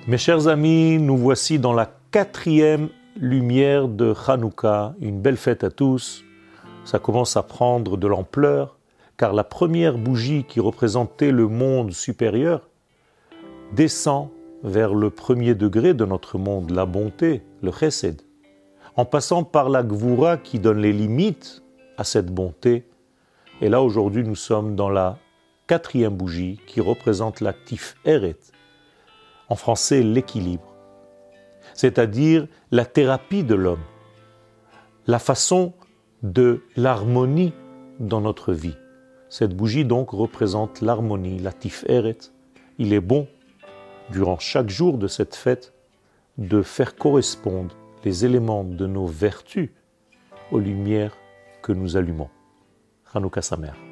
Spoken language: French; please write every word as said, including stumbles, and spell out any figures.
Mes chers amis, nous voici dans la quatrième lumière de Hanouka, une belle fête à tous. Ça commence à prendre de l'ampleur, car la première bougie qui représentait le monde supérieur descend vers le premier degré de notre monde, la bonté, le chesed, en passant par la gvoura qui donne les limites à cette bonté. Et là, aujourd'hui, nous sommes dans la quatrième bougie qui représente la tiferet, en français l'équilibre, c'est-à-dire la thérapie de l'homme, la façon de l'harmonie dans notre vie. Cette bougie donc représente l'harmonie, la tiferet. Il est bon, durant chaque jour de cette fête, de faire correspondre les éléments de nos vertus aux lumières que nous allumons. Hanouka Sameach.